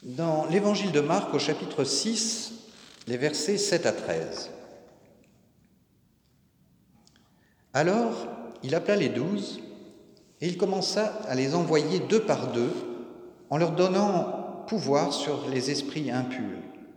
Dans l'évangile de Marc, au chapitre 6, les versets 7 à 13. Alors, il appela les 12 et il commença à les envoyer 2 par 2 en leur donnant pouvoir sur les esprits impurs.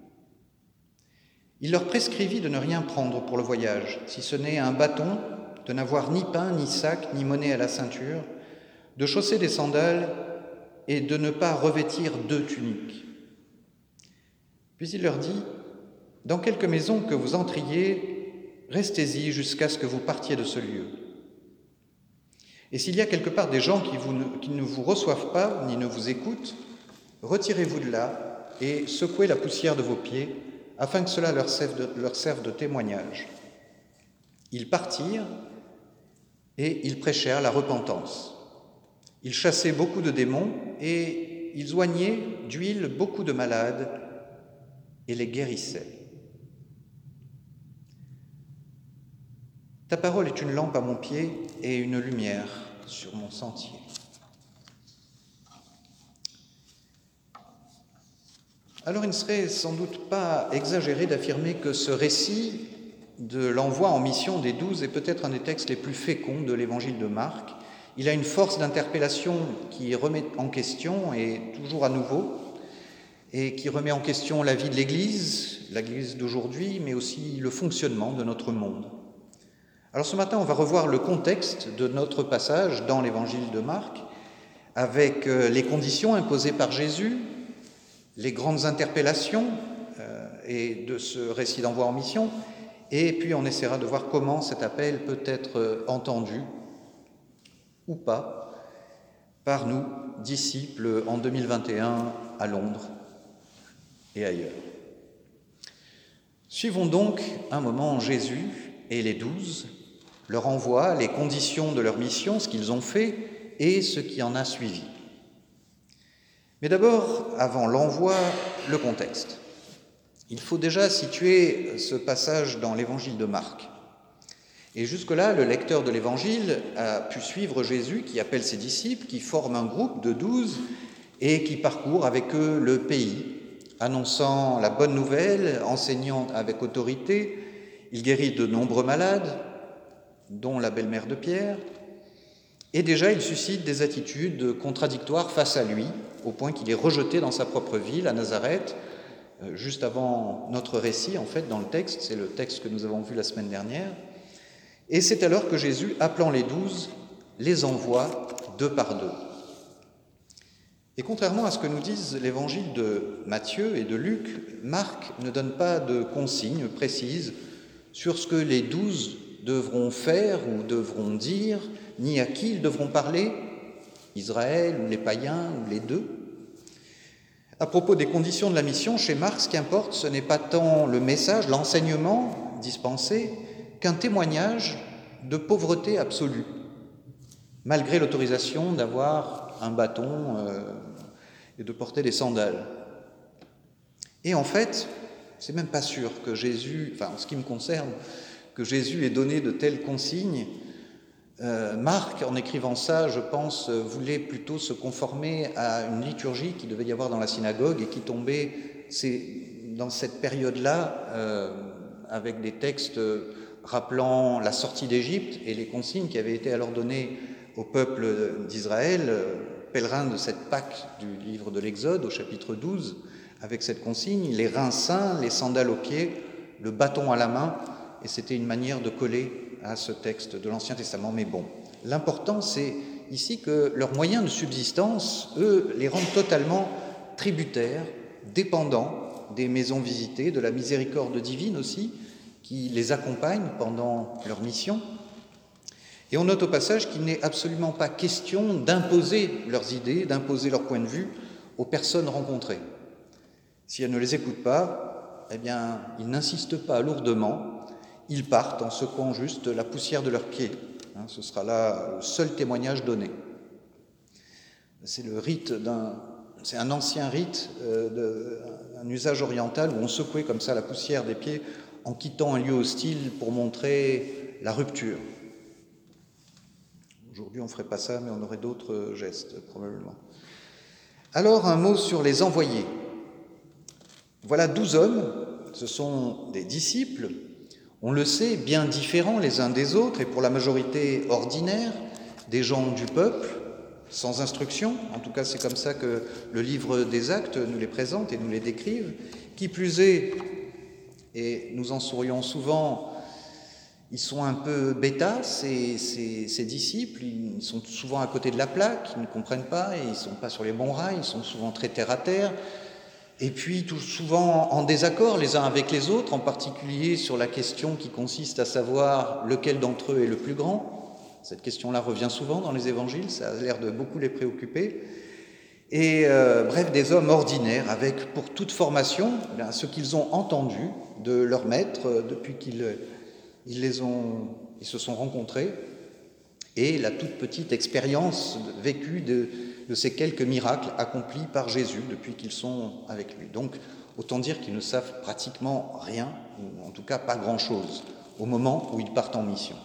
Il leur prescrivit de ne rien prendre pour le voyage, si ce n'est un bâton, de n'avoir ni pain, ni sac, ni monnaie à la ceinture, de chausser des sandales et de ne pas revêtir 2 tuniques. Puis il leur dit, « Dans quelque maison que vous entriez, restez-y jusqu'à ce que vous partiez de ce lieu. Et s'il y a quelque part des gens qui ne vous reçoivent pas, ni ne vous écoutent, retirez-vous de là et secouez la poussière de vos pieds, afin que cela leur serve de témoignage. » Ils partirent et ils prêchèrent la repentance. Ils chassaient beaucoup de démons et ils oignaient d'huile beaucoup de malades et les guérissaient. Ta parole est une lampe à mon pied et une lumière sur mon sentier. Alors il ne serait sans doute pas exagéré d'affirmer que ce récit de l'envoi en mission des 12 est peut-être un des textes les plus féconds de l'évangile de Marc. Il a une force d'interpellation qui remet en question, et toujours à nouveau, et qui remet en question la vie de l'Église d'aujourd'hui, mais aussi le fonctionnement de notre monde. Alors ce matin, on va revoir le contexte de notre passage dans l'évangile de Marc, avec les conditions imposées par Jésus, les grandes interpellations et de ce récit d'envoi en mission, et puis on essaiera de voir comment cet appel peut être entendu ou pas par nous, disciples, en 2021 à Londres et ailleurs. Suivons donc un moment Jésus et les 12, leur envoi, les conditions de leur mission, ce qu'ils ont fait et ce qui en a suivi. Mais d'abord, avant l'envoi, le contexte. Il faut déjà situer ce passage dans l'évangile de Marc. Et jusque-là, le lecteur de l'évangile a pu suivre Jésus qui appelle ses disciples, qui forme un groupe de 12 et qui parcourt avec eux le pays, annonçant la bonne nouvelle, enseignant avec autorité. Il guérit de nombreux malades, dont la belle-mère de Pierre, et déjà il suscite des attitudes contradictoires face à lui, au point qu'il est rejeté dans sa propre ville, à Nazareth, juste avant notre récit, en fait, dans le texte, c'est le texte que nous avons vu la semaine dernière. Et c'est alors que Jésus, appelant les 12, les envoie 2 par 2. Et contrairement à ce que nous disent l'évangile de Matthieu et de Luc, Marc ne donne pas de consignes précises sur ce que les 12 devront faire ou devront dire, ni à qui ils devront parler, Israël ou les païens ou les deux. À propos des conditions de la mission, chez Marc, ce qui importe, ce n'est pas tant le message, l'enseignement dispensé, qu'un témoignage de pauvreté absolue, malgré l'autorisation d'avoir un bâton et de porter des sandales. Et en fait, c'est même pas sûr que Jésus, en ce qui me concerne, que Jésus ait donné de telles consignes. Marc, en écrivant ça, je pense, voulait plutôt se conformer à une liturgie qui devait y avoir dans la synagogue et qui tombait dans cette période-là avec des textes rappelant la sortie d'Égypte et les consignes qui avaient été alors données au peuple d'Israël, pèlerin de cette Pâque du livre de l'Exode au chapitre 12, avec cette consigne, les reins saints, les sandales aux pieds, le bâton à la main, et c'était une manière de coller à ce texte de l'Ancien Testament. Mais bon, l'important c'est ici que leurs moyens de subsistance, eux, les rendent totalement tributaires, dépendants des maisons visitées, de la miséricorde divine aussi, qui les accompagne pendant leur mission. Et on note au passage qu'il n'est absolument pas question d'imposer leurs idées, d'imposer leur point de vue aux personnes rencontrées. Si elles ne les écoutent pas, eh bien, ils n'insistent pas lourdement. Ils partent en secouant juste la poussière de leurs pieds. Ce sera là le seul témoignage donné. C'est un ancien rite, un usage oriental où on secouait comme ça la poussière des pieds en quittant un lieu hostile pour montrer la rupture. Aujourd'hui, on ne ferait pas ça, mais on aurait d'autres gestes, probablement. Alors, un mot sur les envoyés. Voilà 12 hommes, ce sont des disciples, on le sait, bien différents les uns des autres, et pour la majorité ordinaires, des gens du peuple, sans instruction, en tout cas c'est comme ça que le livre des Actes nous les présente et nous les décrive, qui plus est, et nous en sourions souvent, ils sont un peu bêtas, ces disciples, ils sont souvent à côté de la plaque, ils ne comprennent pas, et ils ne sont pas sur les bons rails, ils sont souvent très terre à terre, et puis tout souvent en désaccord les uns avec les autres, en particulier sur la question qui consiste à savoir lequel d'entre eux est le plus grand. Cette question-là revient souvent dans les évangiles, ça a l'air de beaucoup les préoccuper. Et bref, des hommes ordinaires avec pour toute formation ce qu'ils ont entendu de leur maître depuis qu'ils se sont rencontrés, et la toute petite expérience vécue de ces quelques miracles accomplis par Jésus depuis qu'ils sont avec lui. Donc, autant dire qu'ils ne savent pratiquement rien, ou en tout cas pas grand-chose, au moment où ils partent en mission.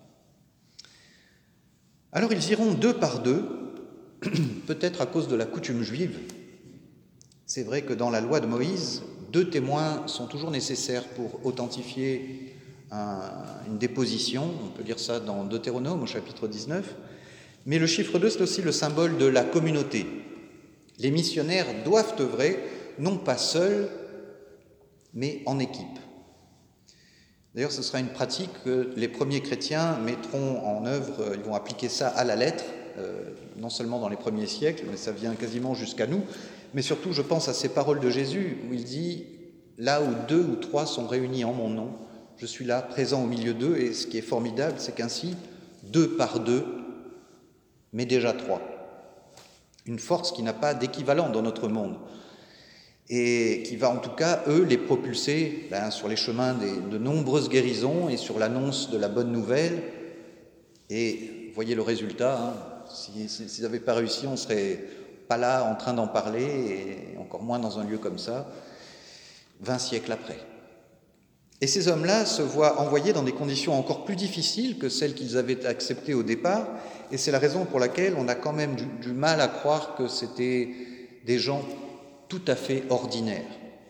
Alors ils iront deux par deux, peut-être à cause de la coutume juive. C'est vrai que dans la loi de Moïse, 2 témoins sont toujours nécessaires pour authentifier une déposition. On peut lire ça dans Deutéronome au chapitre 19. Mais le chiffre 2, c'est aussi le symbole de la communauté. Les missionnaires doivent œuvrer, non pas seuls, mais en équipe. D'ailleurs, ce sera une pratique que les premiers chrétiens mettront en œuvre, ils vont appliquer ça à la lettre, non seulement dans les premiers siècles, mais ça vient quasiment jusqu'à nous, mais surtout, je pense à ces paroles de Jésus, où il dit « Là où 2 ou 3 sont réunis en mon nom, je suis là, présent au milieu d'eux », et ce qui est formidable, c'est qu'ainsi, 2 par 2, mais déjà 3. Une force qui n'a pas d'équivalent dans notre monde, et qui va en tout cas, eux, les propulser sur les chemins de nombreuses guérisons et sur l'annonce de la bonne nouvelle. Et voyez le résultat, s'ils n'avaient pas réussi, on ne serait pas là en train d'en parler, et encore moins dans un lieu comme ça, 20 siècles après. Et ces hommes-là se voient envoyés dans des conditions encore plus difficiles que celles qu'ils avaient acceptées au départ, et c'est la raison pour laquelle on a quand même du mal à croire que c'était des gens tout à fait ordinaire.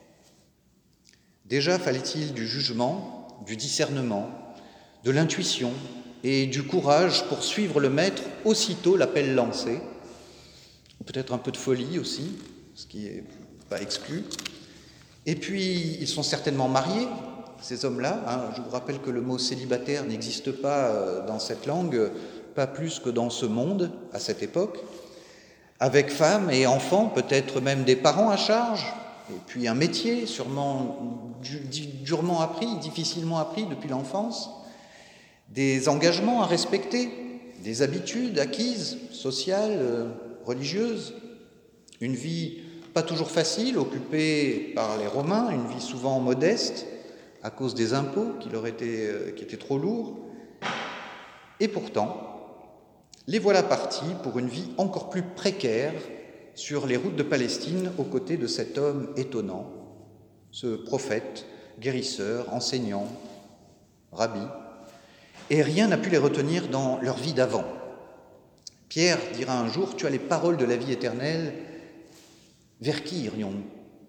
Déjà fallait-il du jugement, du discernement, de l'intuition et du courage pour suivre le maître aussitôt l'appel lancé, ou peut-être un peu de folie aussi, ce qui n'est pas exclu. Et puis, ils sont certainement mariés, ces hommes-là. Je vous rappelle que le mot célibataire n'existe pas dans cette langue, pas plus que dans ce monde, à cette époque. Avec femmes et enfants, peut-être même des parents à charge, et puis un métier sûrement durement appris, difficilement appris depuis l'enfance, des engagements à respecter, des habitudes acquises, sociales, religieuses, une vie pas toujours facile, occupée par les Romains, une vie souvent modeste, à cause des impôts qui étaient trop lourds, et pourtant, les voilà partis pour une vie encore plus précaire sur les routes de Palestine aux côtés de cet homme étonnant, ce prophète, guérisseur, enseignant, rabbi, et rien n'a pu les retenir dans leur vie d'avant. Pierre dira un jour « Tu as les paroles de la vie éternelle, vers qui irions-nous »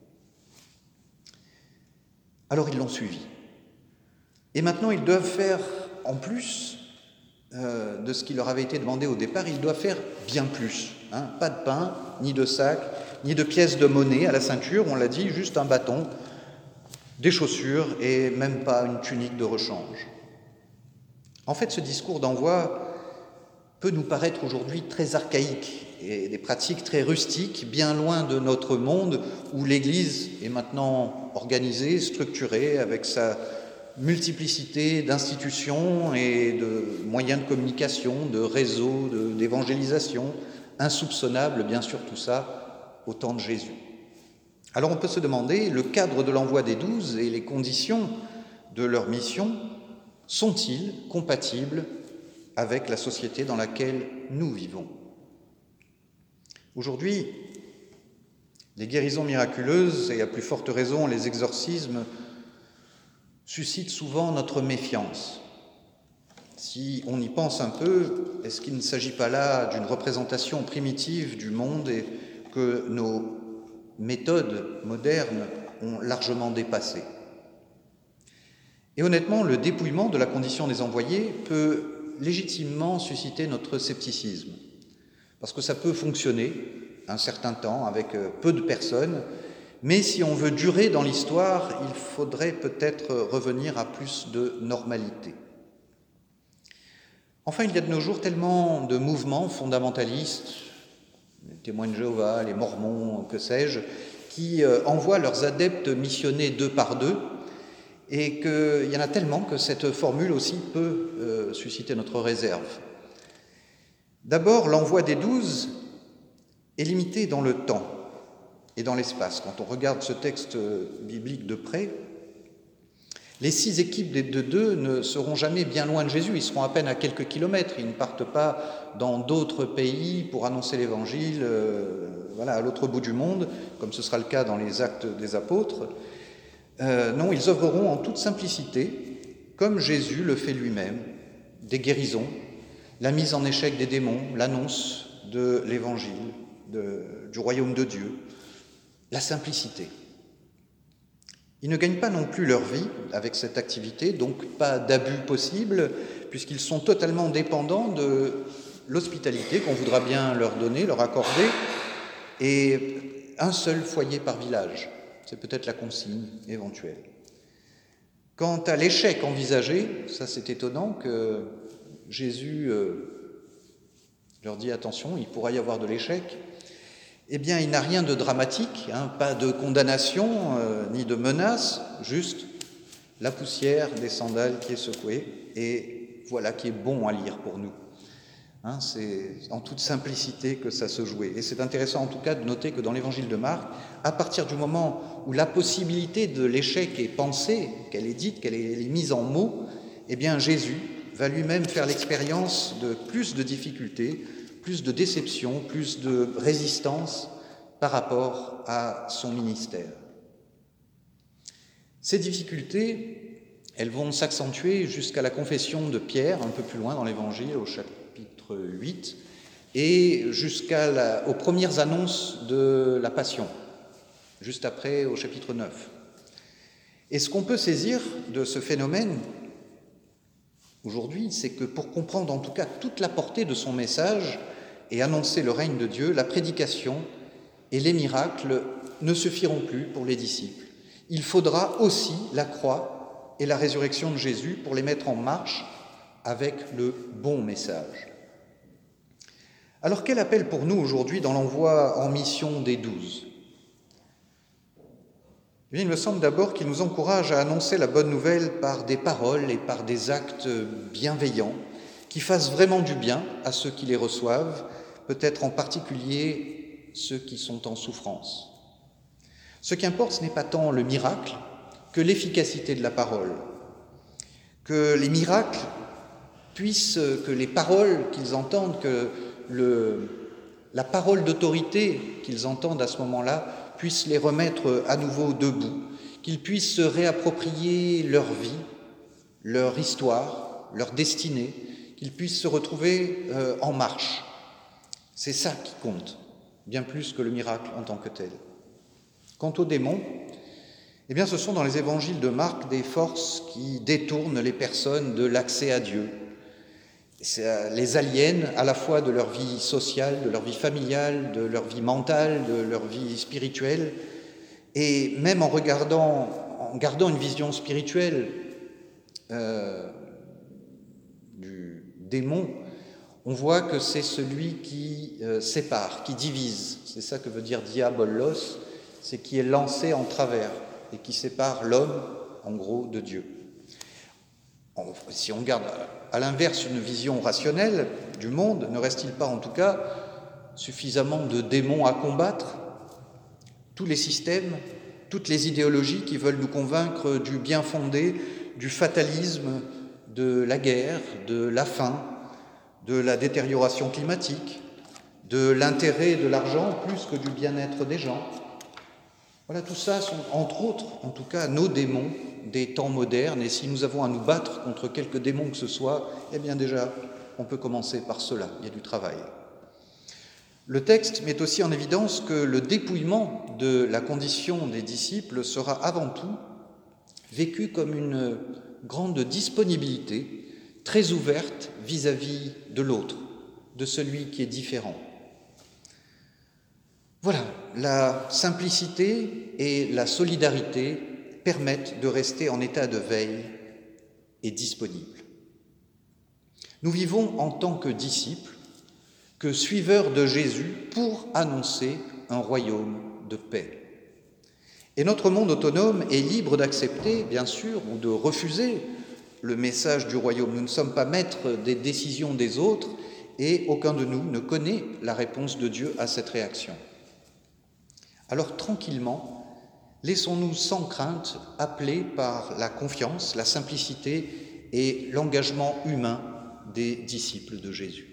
Alors ils l'ont suivi. Et maintenant ils doivent faire, en plus de ce qui leur avait été demandé au départ, ils doivent faire bien plus. Pas de pain, ni de sac, ni de pièces de monnaie à la ceinture, on l'a dit, juste un bâton, des chaussures et même pas une tunique de rechange. En fait, ce discours d'envoi peut nous paraître aujourd'hui très archaïque et des pratiques très rustiques, bien loin de notre monde où l'Église est maintenant organisée, structurée, avec sa multiplicité d'institutions et de moyens de communication, de réseaux, d'évangélisation, insoupçonnables, bien sûr, tout ça, au temps de Jésus. Alors on peut se demander, le cadre de l'envoi des 12 et les conditions de leur mission sont-ils compatibles avec la société dans laquelle nous vivons ? Aujourd'hui, les guérisons miraculeuses, et à plus forte raison les exorcismes, suscitent souvent notre méfiance. Si on y pense un peu, est-ce qu'il ne s'agit pas là d'une représentation primitive du monde et que nos méthodes modernes ont largement dépassé. Et honnêtement, le dépouillement de la condition des envoyés peut légitimement susciter notre scepticisme, parce que ça peut fonctionner un certain temps avec peu de personnes, mais si on veut durer dans l'histoire, il faudrait peut-être revenir à plus de normalité. Enfin, il y a de nos jours tellement de mouvements fondamentalistes, les témoins de Jéhovah, les mormons, que sais-je, qui envoient leurs adeptes missionnés 2 par 2, et qu'il y en a tellement que cette formule aussi peut susciter notre réserve. D'abord, l'envoi des 12 est limité dans le temps et dans l'espace. Quand on regarde ce texte biblique de près, les 6 équipes de 2 ne seront jamais bien loin de Jésus, ils seront à peine à quelques kilomètres, ils ne partent pas dans d'autres pays pour annoncer l'Évangile à l'autre bout du monde, comme ce sera le cas dans les Actes des Apôtres. Non, ils œuvreront en toute simplicité, comme Jésus le fait lui-même, des guérisons, la mise en échec des démons, l'annonce de l'Évangile, du royaume de Dieu, la simplicité. Ils ne gagnent pas non plus leur vie avec cette activité, donc pas d'abus possible, puisqu'ils sont totalement dépendants de l'hospitalité qu'on voudra bien leur donner, leur accorder, et un seul foyer par village. C'est peut-être la consigne éventuelle. Quant à l'échec envisagé, ça c'est étonnant que Jésus leur dit attention, il pourra y avoir de l'échec. Eh bien, il n'a rien de dramatique, pas de condamnation ni de menace, juste la poussière des sandales qui est secouée, et voilà qui est bon à lire pour nous. C'est en toute simplicité que ça se jouait. Et c'est intéressant en tout cas de noter que dans l'évangile de Marc, à partir du moment où la possibilité de l'échec est pensée, qu'elle est dite, qu'elle est mise en mots, eh bien Jésus va lui-même faire l'expérience de plus de difficultés, plus de déception, plus de résistance par rapport à son ministère. Ces difficultés, elles vont s'accentuer jusqu'à la confession de Pierre, un peu plus loin dans l'Évangile, au chapitre 8, et aux premières annonces de la Passion, juste après au chapitre 9. Et ce qu'on peut saisir de ce phénomène aujourd'hui, c'est que pour comprendre en tout cas toute la portée de son message et annoncer le règne de Dieu, la prédication et les miracles ne suffiront plus pour les disciples. Il faudra aussi la croix et la résurrection de Jésus pour les mettre en marche avec le bon message. Alors quel appel pour nous aujourd'hui dans l'envoi en mission des 12 ? Il me semble d'abord qu'il nous encourage à annoncer la bonne nouvelle par des paroles et par des actes bienveillants qui fassent vraiment du bien à ceux qui les reçoivent, peut-être en particulier ceux qui sont en souffrance. Ce qui importe, ce n'est pas tant le miracle que l'efficacité de la parole. Que les miracles que les paroles qu'ils entendent, que la parole d'autorité qu'ils entendent à ce moment-là puisse les remettre à nouveau debout, qu'ils puissent se réapproprier leur vie, leur histoire, leur destinée, qu'ils puissent se retrouver en marche. C'est ça qui compte, bien plus que le miracle en tant que tel. Quant aux démons, eh bien, ce sont dans les évangiles de Marc des forces qui détournent les personnes de l'accès à Dieu. Ça les aliène à la fois de leur vie sociale, de leur vie familiale, de leur vie mentale, de leur vie spirituelle. Et même en gardant une vision spirituelle du démon, on voit que c'est celui qui sépare, qui divise. C'est ça que veut dire diabolos, c'est qui est lancé en travers et qui sépare l'homme, en gros, de Dieu. Si on garde à l'inverse une vision rationnelle du monde, ne reste-t-il pas en tout cas suffisamment de démons à combattre ? Tous les systèmes, toutes les idéologies qui veulent nous convaincre du bien fondé, du fatalisme, de la guerre, de la faim, de la détérioration climatique, de l'intérêt de l'argent plus que du bien-être des gens. Voilà, tout ça sont, entre autres, en tout cas, nos démons des temps modernes. Et si nous avons à nous battre contre quelques démons que ce soit, eh bien déjà, on peut commencer par cela. Il y a du travail. Le texte met aussi en évidence que le dépouillement de la condition des disciples sera avant tout vécu comme une grande disponibilité, très ouverte vis-à-vis de l'autre, de celui qui est différent. Voilà, la simplicité et la solidarité permettent de rester en état de veille et disponible. Nous vivons en tant que disciples, que suiveurs de Jésus pour annoncer un royaume de paix. Et notre monde autonome est libre d'accepter, bien sûr, ou de refuser le message du royaume. Nous ne sommes pas maîtres des décisions des autres et aucun de nous ne connaît la réponse de Dieu à cette réaction. Alors tranquillement, laissons-nous sans crainte appeler par la confiance, la simplicité et l'engagement humain des disciples de Jésus.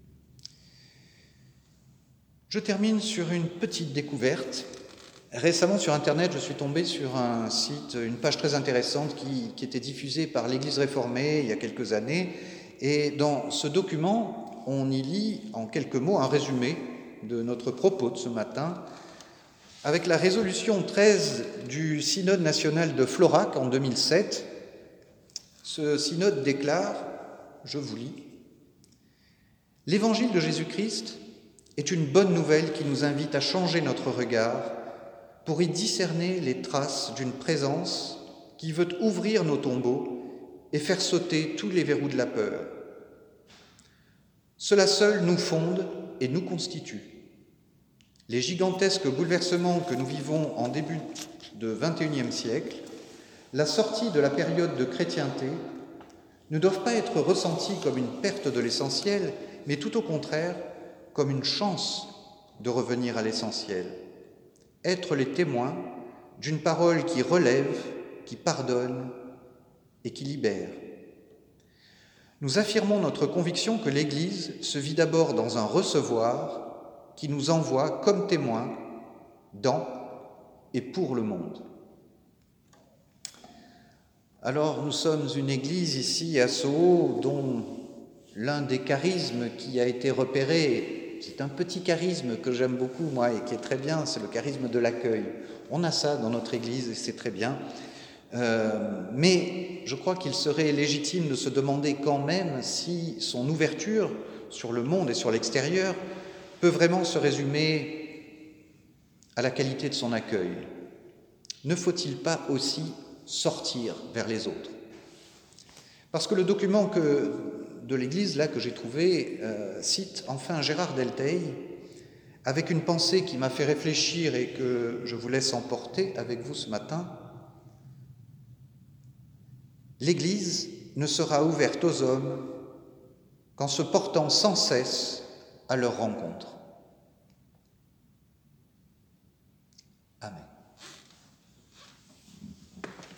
Je termine sur une petite découverte. Récemment sur Internet, je suis tombé sur un site, une page très intéressante qui était diffusée par l'Église réformée il y a quelques années. Et dans ce document, on y lit en quelques mots un résumé de notre propos de ce matin, avec la résolution 13 du Synode national de Florac en 2007. Ce synode déclare, je vous lis, « L'Évangile de Jésus-Christ est une bonne nouvelle qui nous invite à changer notre regard pour y discerner les traces d'une présence qui veut ouvrir nos tombeaux et faire sauter tous les verrous de la peur. Cela seul nous fonde et nous constitue. Les gigantesques bouleversements que nous vivons en début de XXIe siècle, la sortie de la période de chrétienté, ne doivent pas être ressentis comme une perte de l'essentiel, mais tout au contraire, comme une chance de revenir à l'essentiel. Être les témoins d'une parole qui relève, qui pardonne et qui libère. Nous affirmons notre conviction que l'Église se vit d'abord dans un recevoir qui nous envoie comme témoins dans et pour le monde. Alors, nous sommes une Église ici à Sceaux dont l'un des charismes qui a été repéré, c'est un petit charisme que j'aime beaucoup, moi, et qui est très bien, c'est le charisme de l'accueil. On a ça dans notre Église et c'est très bien. Mais je crois qu'il serait légitime de se demander quand même si son ouverture sur le monde et sur l'extérieur peut vraiment se résumer à la qualité de son accueil. Ne faut-il pas aussi sortir vers les autres? Parce que le document de l'Église là que j'ai trouvé cite enfin Gérard Delteil avec une pensée qui m'a fait réfléchir et que je vous laisse emporter avec vous ce matin. L'Église ne sera ouverte aux hommes qu'en se portant sans cesse à leur rencontre. Amen.